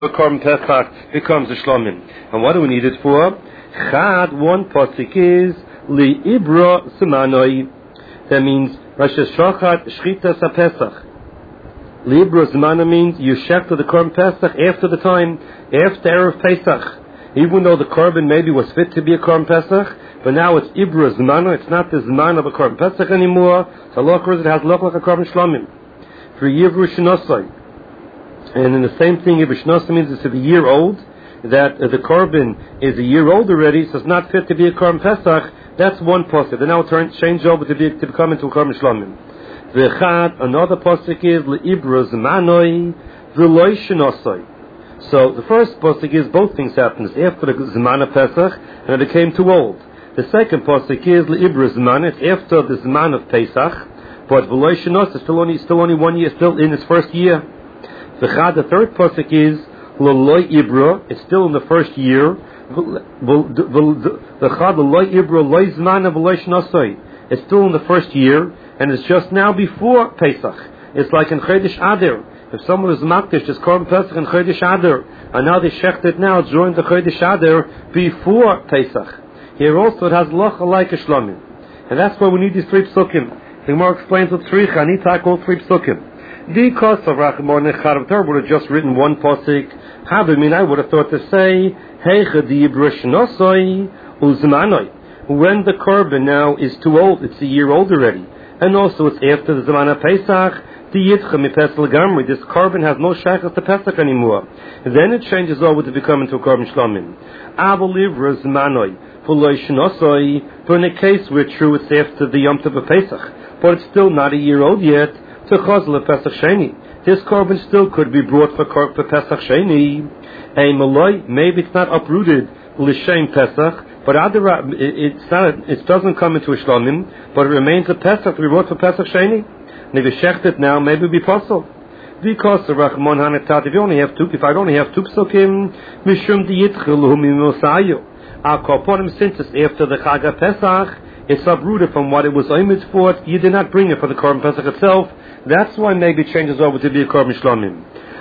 the Korban Pesach becomes a Shlomim. And what do we need it for? Chad, one pasuk is Li Ibra Simanoi. That means Rosh Hashanah Shchitas HaPesach. Li Ibra Simana means you shechted the Korban Pesach after the time, after Erev Pesach. Even though the Korban maybe was fit to be a Korban Pesach, but now it's Ibra Zmana, it's not the Zman of a Korban Pesach anymore. So it has look like a Korban Shlomim. For Yivru Shnosai. And in the same thing, Yivru Shnosai means it's a year old, that the Korban is a year old already, so it's not fit to be a Korban Pesach. That's one pasuk. And now change over to become into a Korban Shlomim. V'chad, another pasuk is L'Ibra Zmanoi V'loi Shnosai. So the first pasuk is both things happened. It's after the Zman of Pesach, and it became too old. The second pasuk is L'Ibra Zman. It's after the Zman of Pesach, but V'loi Shnosai is still only 1 year, still in its first year. The third pasuk is L'Loi Ibra. It's still in the first year. It's still in the first year, and it's just now before Pesach. It's like in Chodesh Adar. If someone is makdish, it's Korban Pesach in Chodesh Adar, and now they shecht it now during the Chodesh Adar before Pesach. Here also it has locha like a Shlomim, and that's why we need these 3 psukim. The Gemara explains with Tzricha. I need to take all 3 psukim. Because of Rachmon Echad Torah would have just written one pasuk. I would have thought to say when the Korban now is too old, it's a year old already, and also it's after the Zman of Pesach. This Korban has no shaykhs to Pesach anymore. Then it changes over to become into a Korban Shlomim. For in a case where true it's after the Yom Tov of Pesach, but it's still not a year old yet, to Chazal Pesach Sheni. This Korban still could be brought for Pesach Sheni. Maybe it's not uprooted L'Shem Pesach, but it doesn't come into a Shlomim, but it remains a Pesach to be brought for Pesach Sheni. And if you shecht it now, maybe it would be possible. Because the Rachmon Hanetat, if I only have 2 psukim, Mishum Diyitchiluhu Mimosayu. Our Korbanim, since it's after the Chag Pesach, it's uprooted from what it was aimed for. You did not bring it for the Korban Pesach itself. That's why maybe it changes over to be a Korban Shlomim.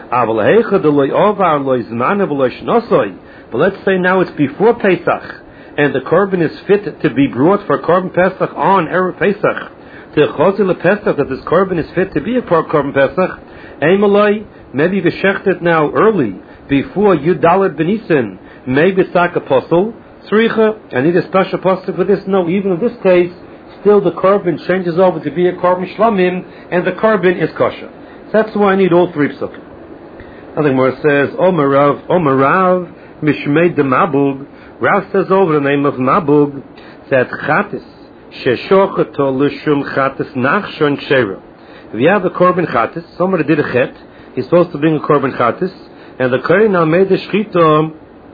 But let's say now it's before Pesach, and the Korban is fit to be brought for Korban Pesach on Erev Pesach. To Chazil Pesach, that this Korban is fit to be a Korban Pesach. Maybe you shecht it now early, before Yudalet Benisin. Maybe it's like apostle. Tzricha, I need a special pasuk for this. No, even in this case, still the Korban changes over to be a Korban Shlomim, and the Korban is kosher. That's why I need all 3 psukim. Another Gemara says, Omarav, Mishmei de Mabug. Rav says over the name of Mabug that Chatis, Sheshochato L'Shum Chatis Nachshon Shera. If you have a Korban Chatis, somebody did a chet, he's supposed to bring a Korban Chatis, and the Kohen now made the Shchita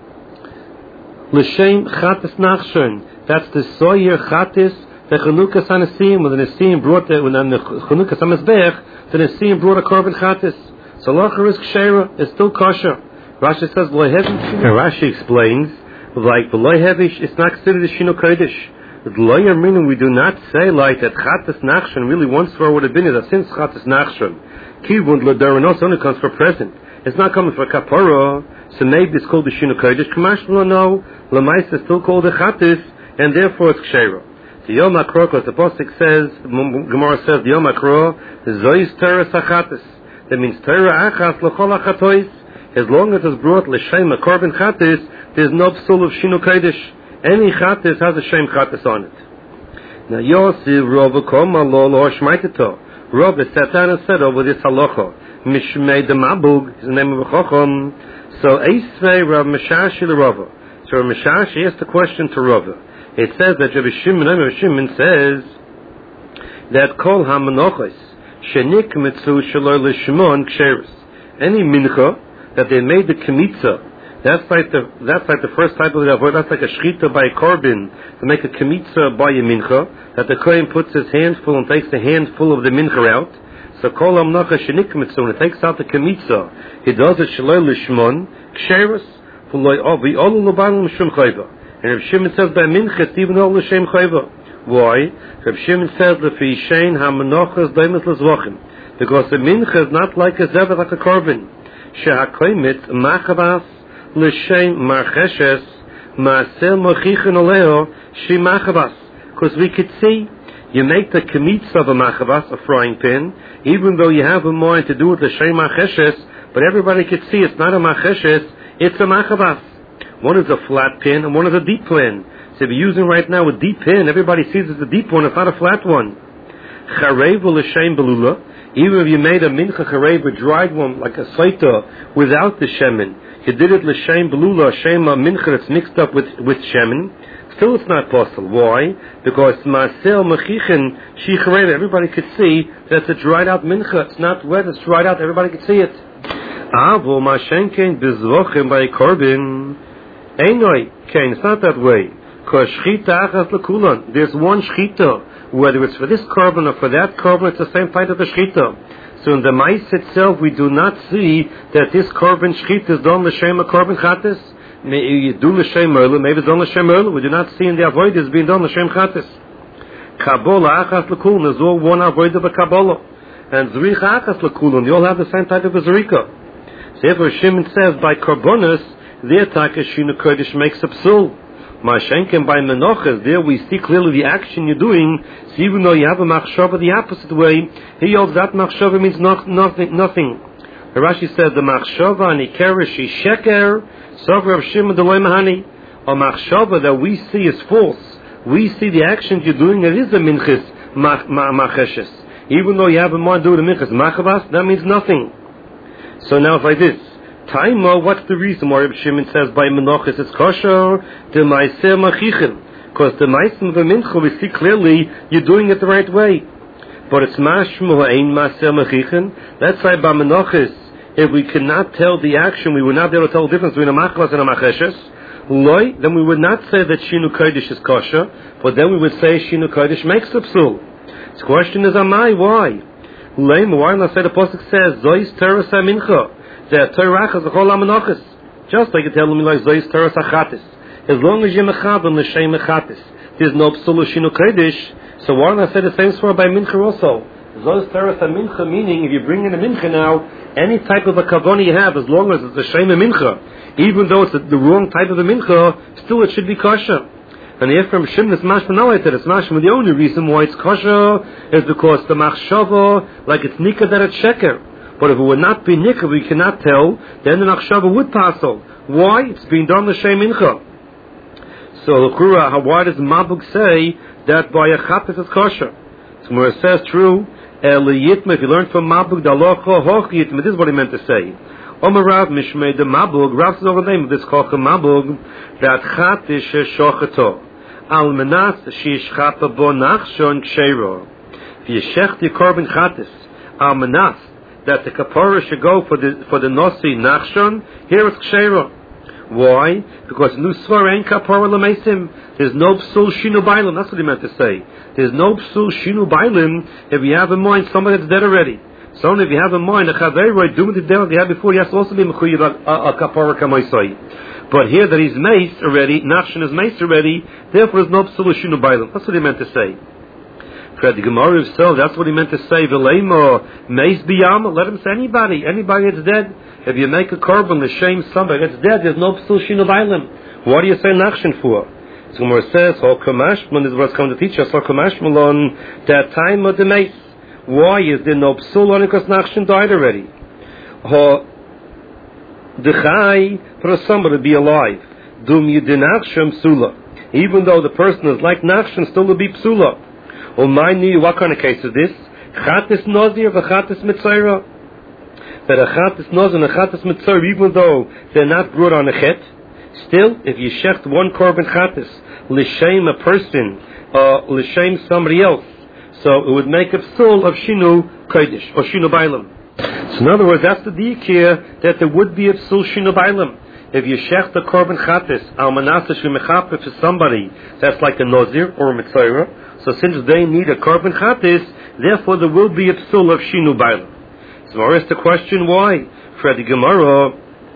L'Shem Chatis Nachshon. That's the Soyer Chatis, the Chanukas HaNesim, when the Nesim brought it, when the Chanukas HaMezbech, the Nesim brought a Korban Chatis. So Locher is Kshera, it's still kosher. Rashi says, and Rashi explains, like, it's not considered a Shino Kodesh. Meaning we do not say like that Chatas Nachshon really once for would have been that since Chatas Nachshon, Kivund L'Daranos only comes for present. It's not coming for Kapara, so maybe it's called the Shino Kodesh. Kamash no, Lamais is still called the Chatas, and therefore it's Kshera. The Yom HaKro, because the Pasuk says, Gemara says, the Yom HaKro, Zois Torah Sachatas. That means Torah Achas L'chol HaChatois. As long as it's brought L'Shem a Korban Chatas, there's no psul of Shino Kodesh. Any Chatas has a Shem Chatas on it. Now Yosef Rova Koma Lo Shmaitito. Rova sat down and said over this halacha, Mishmei de Mabug is the name of a Chacham. So Eisvei Rav Meshashi Rova. So Rav Meshashi asked the question to Rova. It says that Rabbi Shimon says that Kol HaMenochos Shenik Mitzu Shaloi L'Shimon Ksheris. Any mincha that they made the Kemitza, that's like the first type of avodah. That's like a shchita by a korban to make a kemitza by a mincha. That the kohen puts his handful and takes the handful of the mincha out. So kol hamnacha shenik mitzvah. When it takes out the kemitza, he does it shaloi lishmon ksheris v'loi avi olu l'ban l'shem chayva. And Reb Shimon says by mincha it's even all l'shem chayva. Why? Reb Shimon says lefi shein hamanochas daimus l'zvachim, because the mincha is not like a zevah, like a korban. shehakoimit machavas l'shem marcheshes ma'asel mochichin oleo she machavas. Because we could see, you make the kemitz of a machavas, a frying pan, even though you have a mind to do with the shem marcheshes, but everybody could see it's not a marcheshes, it's a machavas. One is a flat pin and one is a deep pin. So if you're using right now a deep pin, everybody sees it's a deep one, it's not a flat one. Charev l'shem belula. Even if you made a mincha charev, a dried one, like a saita, without the shemen, you did it l'shem belula, shem mincha that's mixed up with shemen, still it's not possible. Why? Because ma'asel mechichin shi charev, everybody could see that it's a dried out mincha. It's not wet, it's dried out, everybody could see it. Avo ma'shenken bezvochim by korbin. Einoi, Cain, it's not that way. Because shchita achas lekulan. There's one shchita. Whether it's for this korban or for that korban, it's the same type of the shchita. So in the mais itself, we do not see that this korban shchita is done l'shem a korban chatis. Maybe do l'shem merlu, maybe it's done l'shem merlu. We do not see in the avodah being done l'shem chatis. Kabbalah achas lekulan. There's all one avodah of a kabbalah. And zrika achas lekulan. They all have the same type of a zrika. So therefore Shimon says by korbanos, their taka shinu kodesh makes a psul. Mashenken by menoches, there we see clearly the action you're doing. So even though you have a machshava the opposite way, he holds that machshava means nothing. The Rashi says the machshava and ikerish is sheker, sover of Shimon deloi mahani. A machshava that we see is false. We see the actions you're doing, it is a minchis macheshes. Even though you have a mind doing the minchis machavas, that means nothing. So now if like this, Taima, what's the reason why Reb Shimon says by Menachos it's kosher? The Maaseh Machichin. Because the Maaseh of the Mincha, we see clearly you're doing it the right way. But it's Mashmu Ha'ein Maaseh Machichin. That's why by Menachos, if we cannot tell the action, we would not be able to tell the difference between a Machlas and a Macheshes. Loi, then we would not say that Shinu Kodesh is kosher, but then we would say Shinu Kodesh makes the psul. The question is, Amai, why? Loi, why not say the Pasuk says, Zois Teres HaMincha. Just like you tell me, like Zois Teres Achatis. As long as you're mechabim l'shem mechatis, there's no psul shinu kodesh. So why not say the same story by mincha also? Zois Teres mincha, meaning if you bring in a mincha now, any type of a kavana you have, as long as it's a shem mincha, even though it's the wrong type of a mincha, still it should be kosher. And if from Shimon it's mashma not like that, it's mashma the only reason why it's kosher is because the machshava, like it's nika that it's sheker. But if it would not be nikah, we cannot tell, then the machshava would passel. Why? It's being done l'shem mincha. So, why does Mabuk say that by a chappis it's kosher? So, where it says true, if you learn from Mabuk, this is what he meant to say. Omer Rav Mishmei the Mabuk, Rav says over the name of this koch Mabuk, that chatis she'shochato, al menas she'ishchata bo nachshon ksheiro. If you shech the korban chatis, al menas, that the kapara should go for the nosi nachshon, here it's ksheiro. Why? Because nusvar ain't kapara l'meisim. There's no psul shinu bailim. That's what he meant to say. There's no psul shinu bailim if you have in mind somebody that's dead already. So only if you have in mind a chaveroi doing the dead you had before, he has to also be mechuyev a kapara kamaisai. But here that he's mace already, nachshon is mace already, therefore there's no psul shinu bailim. That's what he meant to say. For the Gemara himself, that's what he meant to say. V'leimo mace biyam. Let him say anybody that's dead. If you make a korban l'shem somebody that's dead, there's no psul shinu bailim. What do you say nachshon for? So Gemara says, "Ho kamashman," is what's coming to teach us. Ho kamashman on that time of the mace. Why is there no psul on it? Because nachshon died already. Ho dechai for somebody to be alive. Dum yidinachshon psula. Even though the person is like nachshon, still will be psula. Well, what kind of case is this? Chatis nozir v'chatis mitzayra. That a chatis nozir and a chatis mitzayra, even though they're not brought on a chet, still, if you shecht one korban chatis, l'shem a person, l'shem somebody else, so it would make a psul of shinu kodesh, or shinu bailam. So in other words, that's the diik here, that there would be a psul shinu bailam. If you shecht the korban chatis, al manasa shemechapeh for somebody that's like a nozir or a mitzayra, so since they need a korban chatis, therefore there will be a psul of shinu bailam. So I ask the question, why? For the Gemara,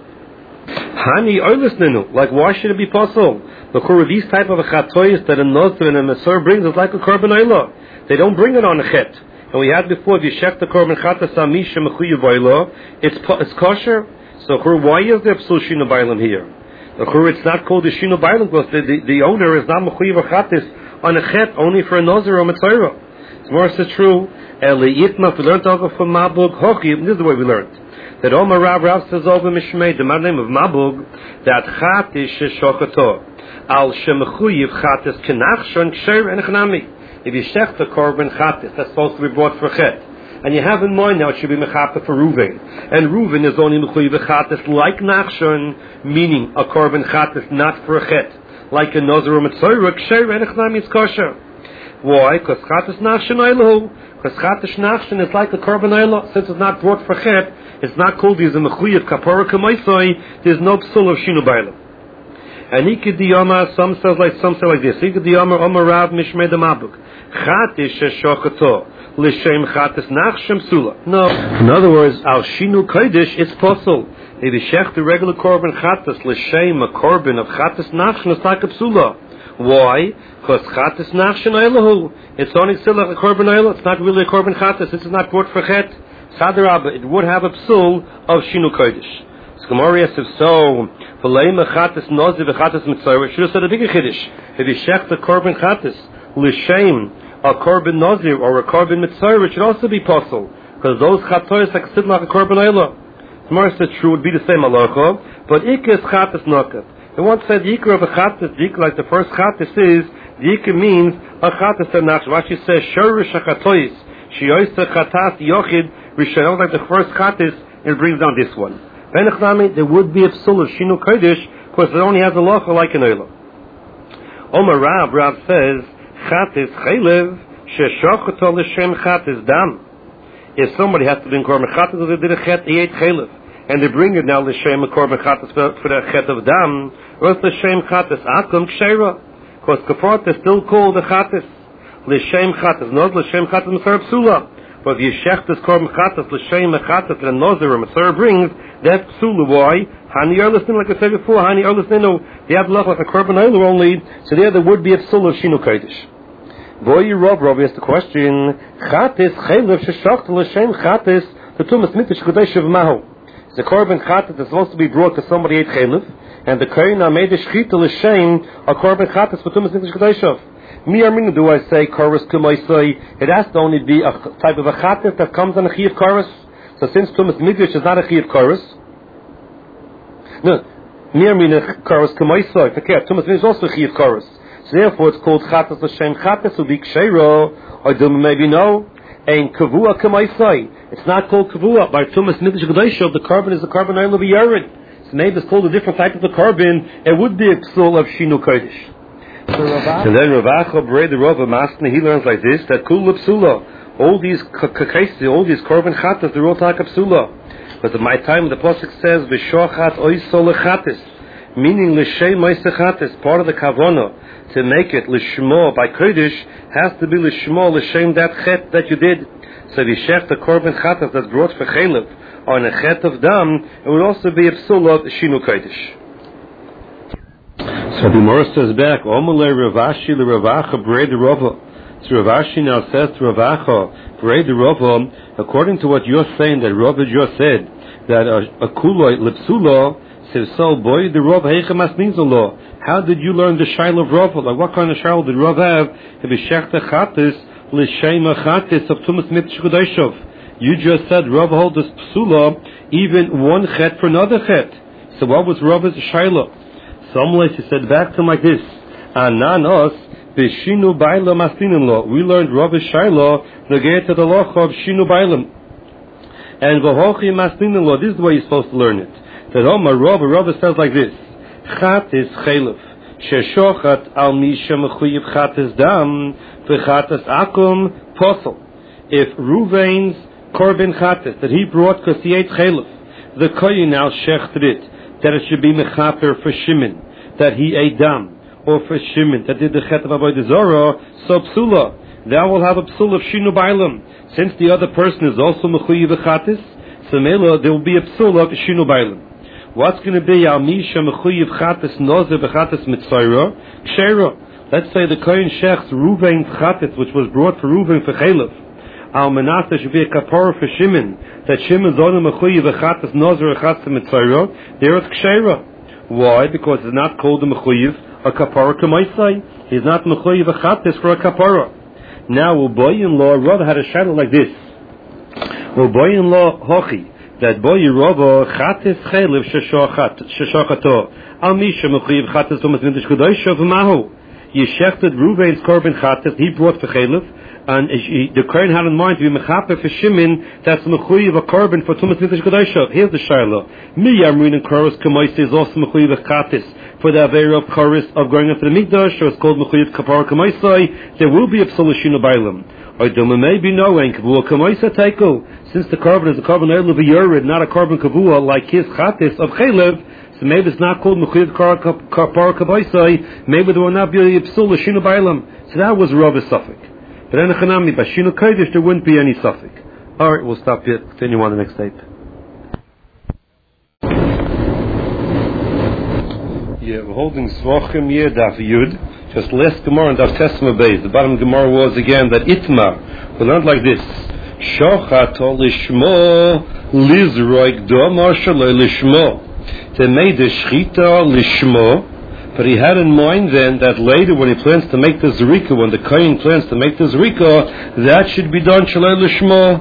hani oilisnenu, like why should it be possible? Because these type of chatoyis that a nozir and a mitzayra brings is like a korban oila. They don't bring it on a chet. And we had before, if you shecht the korban chatis amisha mechuyev oila, it's kosher. So why is there psul shinu bailam here? It's not called the shinu bailam because the owner is not mechuyev chatis on a chet only for a nazir or mitzvah. It's more so true. If we learned over from Mabug Hochi, this is the way we learned. That Omar Rav says over Mishmei, the name of Mabug, that chatis sheshochato al shemechuyev chatis kenachshon ksher enechnami. If you shech the korban chatis, that's supposed to be brought for chet. And you have in mind now it should be mechaper for Reuven. And Reuven is only mechuyev chatis like nachshon, meaning a korban chatis not for a chet. Like a nazir or mitzvah, ksher enechnami is kosher. Why? Because chatas nachshon oilahu. Because chatas nachshon is like a korban oilah. Since it's not brought for chet, it's not called as a mechuyev kapara kamaisoi. There's no psul of shinu bailam. And ikidiyama, some say like this. Ikidiyama Omar Rav Mishmei de Mabuk. Chatis sheshochato l'shem chatas nachshon psula. No. In other words, al shinu kodesh it's possible. If you shech the regular korban chatas l'shem a korban of chatas nachshon, it's like a psula. Why? Because chatas nachshon oilahu. It's only still like a korban oilah. It's not really a korban chatas. This is not brought for chet. Sadarabba, it would have a psul of shinu kodesh. So Gemara says so. V'leima chatas nozi v'chatas mitzvah. It should have said a bigger chiddush. If you shech the korban chatas l'shem a korban nazir or a korban mitzvah, it should also be possible because those chatois like sit like a korban oilah. Gemara says true would be the same halacha, but ikka is chatas nokat. They want to say the ikra of a chatas, the ikra like the first chatas is, the ikra means a chatas nachshon. Rashi says, shorish hachatois, sheyoysa chatas yochid, rishayot like the first chatas, and brings down this one. Benechnami, there would be a psul of shinu kodesh, because it only has a locha like an oilah. Omar Rav says, chatas chaylev, sheshochato l'shem chatas dam. If somebody has to be in korban chatas, they did a chet, he ate chaylev. And they bring it now l'shem a korban chatas for the chet of dam, or it's l'shem chatas akum kshera, because kafarat is still called a chatas. L'shem chatas, not l'shem chatas masar psula. But if you shech this korban chatas l'shem a chatas that a nazir or masar brings, that's psula. Why? Hani are listening, like I said before. Hani are listening. No, they have luck like a korban oilah only. So there would be a psula of shinu kodesh. Boy, Rob asked the question. Chatas chaylev sheshachta l'shem chatas the tumas mitish kodesh of mahu. The korban chatas is supposed to be brought to somebody ate chaylev, and the kohen made a shchita l'shem a korban chatas for tumas mitish kodeshov. Me arminu do I say korus kumoisoi? It has to only be a type of a chatas that comes on a chi of korus. So since tumas mitish is not a chi of korus, no, me arminu korus kumoisoi. Okay, tumas mitish is also a chi of korus. So therefore it's called chatas l'shem chatas ubi kshero, or do maybe no. And kavua kamaisai. It's not called kavua. By tumas mitish gedashov, the carbon is the carbon oil of a yared. So maybe it's called a different type of the carbon. It would be a psul of shinu kodesh. And then Rav Acha Berei the Rav Masna, he learns like this that kul psula. All these kakaisi, all these carbon chatas, they're all taka psula. But at my time, the pasuk says v'shochat oisol lechatis, meaning l'shem oisechatis. Part of the kavana to make it l'shmo by kodesh has to be l'shmo l'shem that chet that you did. So if you shech the korban chatas that's brought for chaylev on a chet of dam, it would also be a psul of shinu kodesh. So the Gemara says back, Omalei Ravashi l'Ravacha Berei the Rava. So Ravashi now says to Ravacha Berei the Rava, according to what you're saying that Rava just said that a kuloi l'psulo says so boy the Rava heichamas means a law. How did you learn the shaila of Rava? Like what kind of shaila did Rava have? If he shechta chatis l'sheima chatis of tumas mitish kodeshov. You just said Rava hold this psula even one chet for another chet. So what was Rava's shaila? Some he said back to him like this: Ananos b'shinu bailam asinin lo. We learned Rava's shaila negate to the law of shinu bailam and v'hochi masinin lo. This is the way you're supposed to learn it. That Rava says like this. Chatis chaylev sheshochat al misha mechuyev chatis dam v'chatis akum posel. If Ruvain's korban chatis that he brought because he ate chaylev, the kohen now shechted it that it should be mechaper for Shimon that he ate dam, or for Shimon that did the chet of avodah zarah, so psula. Thou will have a psul of shinu bailam. Since the other person is also mechuyev chatis, so mela there will be a psul of shinu bailam. What's going to be al misha mechuyev chatis nozer v'chatis mitzvayra kshera? Let's say the kohen shechs Ruvain's chatis, which was brought for Ruvain for chaylev, Al Manasseh should be a kapara for Shimon, that Shimon's only mechuyev v'chatas nozer v'chatas mitzvah, there it's kshera. Why? Because it's not called a mechuyev, a kapara k'maisai. He's not mechuyev v'chatas for a kapara. Now, Uboy-in-law rather had a shadow like this. Uboy-in-law hochi, that boy-in-law chatas chaylev sheshachato, al misha mechuyev chatas v'mas mindish kudoisha v'mahu. Yeshechted Reuven's korban chatas, he brought for chaylev, and the Kohen had in mind to be mechaper for Shimon, that's mechuyev a korban for tumas mindish kudoisha. Here's the shaila. Mi yamrin and koros k'maisa is also mechuyev chatas for the avera of chorus of going into the mikdash, or it's called mechuyev kapara k'maisai. There will be a psolashinu bailam. Or doma may be knowing kavua k'maisa taiko, since the korban is a korban erev yurid, not a korban kavua like his chatas of chaylev. So maybe it's not called mechuyev kapara k'maisai. Maybe there will not be a psolashinu bailam. So that was Rav's suffix. But in the Chanami, by Shinu Kodesh, there wouldn't be any suffix. Alright, we'll stop here. Continue on the next tape. Yeah, we're holding Svachim here, Daf Yud. Just last Gemara and Daf Tesma Beis. The bottom Gemara was again that Itmar. We learned like this. Shochat lishmo lizroik domar shaloi lishmo. They made the shchita lishmo. But he had in mind then that later when he plans to make the zerika, when the kohen plans to make the zerika, that should be done shaloi lishmo.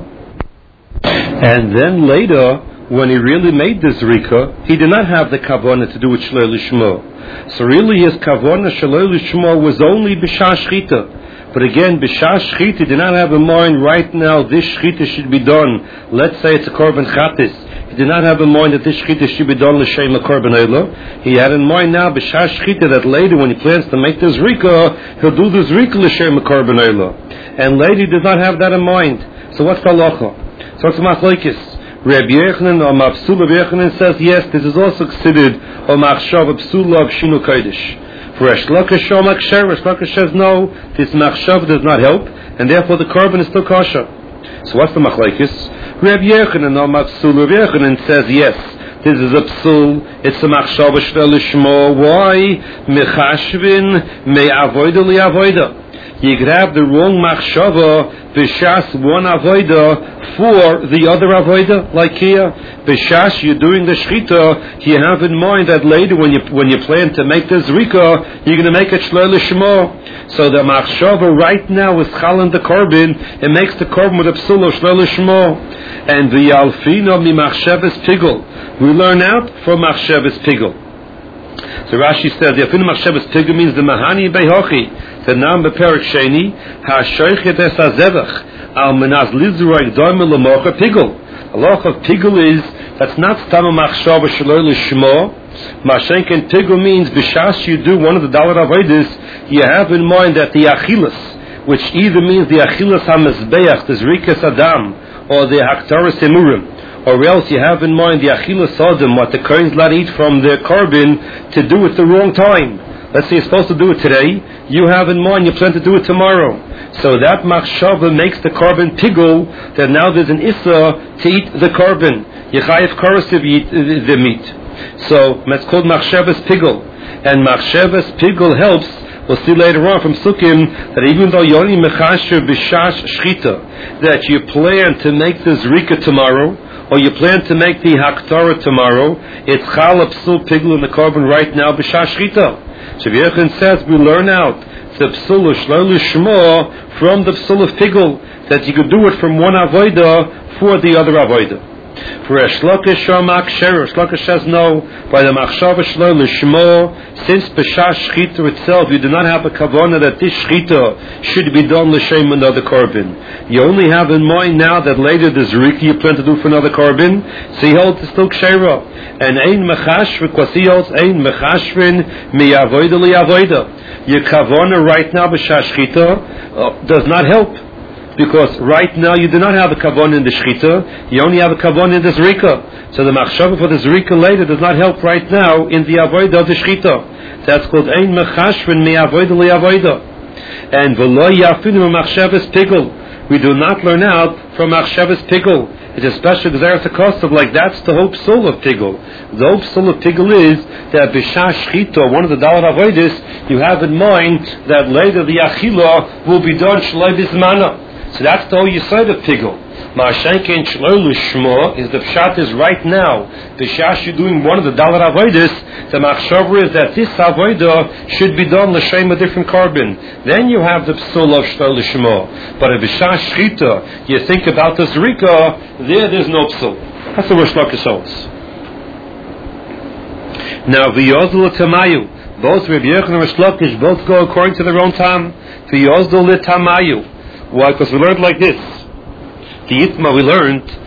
And then later, when he really made the zerika, he did not have the kavanah to do with shaloi lishmo. So really his kavanah shaloi lishmo was only b'shah shchita. But again, b'shah shchita did not have in mind right now this shchita should be done. Let's say it's a korban chatis. He did not have in mind that this shchita should be done l'shem korban oila. He had in mind now b'shah shchita that later when he plans to make the zrika, he'll do the zrika l'shem korban oila. And later he does not have that in mind. So what's the halacha? So what's the machlokes? Rabbi Yochanan or Mavsula Yochanan says yes, this is also considered a machshav psula of shinu kodesh. For Resh Lakish or Maksher, Resh Lakish says no, this machshav does not help, and therefore the korban is still kosher. So what's the machlokes? Rabbi Yochanan or Mavsula Yochanan says yes, this is a psul, it's a machshav shel lishmo. Why? Mechashvin me avoida li avoida. You grab the wrong machshava b'shas one avoida for the other avoida, like here. B'shas you're doing the shchita, you have in mind that later when you plan to make the zrika, you're going to make it shloi lishmo. So the machshava right now is chalin the korban, it makes the korban with a psulo shloi lishmo. And the alfino mi machshavas pigul. We learn out from machshavas pigul. So Rashi says the afinu machshavas pigul means the mahani beihochi. The nam beperik sheni ha-shoichet es ha-zevach al menaz lizroi doimel l'mocha pigul. A loch of pigul is that's not stam machshava shaloi lishmo. Mashenken pigul means b'shas you do one of the dalar avodas, you have in mind that the achilas, which either means the achilas ha-mezbeach, the zrikas adam, or the haktaras emurim, or else you have in mind the achilas adam, what the kohen's allowed to eat from their korban, to do it the wrong time. Let's say you're supposed to do it today, you have in mind you plan to do it tomorrow. So that machshava makes the korban pigul, that now there's an issa to eat the korban. Yechayev korosiv eat the meat. So it's called machshavas pigul. And machshavas pigul helps, we'll see later on from Sukkim, that even though you only mechasher b'shash shchita, that you plan to make the zrika tomorrow, or you plan to make the haktara tomorrow, it's chal psul pigul in the korban right now b'shash shchita. So Yochanan says we learn out the psul of shloi lishmo from the psul of pigul, that you could do it from one avoida for the other avoida. For Resh Lakish or Maksher, Resh Lakish says no, by the machshava shloi lishmo, since b'shas shchita itself you do not have a kavanah that this shchita should be done l'shem another korban. You only have in mind now that later the zrika you plan to do for another korban, so he holds it's still kshera. And ein mechashvin, because he holds ein mechashvin mi avoida li avoida. Your kavanah right now b'shas shchita does not help. Because right now you do not have a kavanah in the shchita, you only have a kavanah in the zrika. So the machshava for the zrika later does not help right now in the avodah of the shchita. That's called ein mechashvin mi avodah li avodah. And v'lo yafinu machshavas pigul. We do not learn out from machshavas pigul. It's a special gzeras hakosov, like that's the whole psul of pigul. The whole psul of pigul is that b'shas shchita, one of the dalar avodas, you have in mind that later the achila will be done shloi bismana. So that's the whole Yisod of Pigul. Ma'ashenkein Shlo Lishmo is the pshat is right now. The shash you're doing one of the Dalar Avodas, the machshavra is that this Avodah should be done l'shem a different carbon. Then you have the psul of Shlo Lishmo. But if shash shchita, you think about the zrika, there's no psul. That's the Rosh Lakish holds. Now v'yozul tamayu, both Rabbi Yochanan and Rosh Lakish both go according to their own time. V'yozul tamayu. Why? Because we learned like this. The Yitma we learned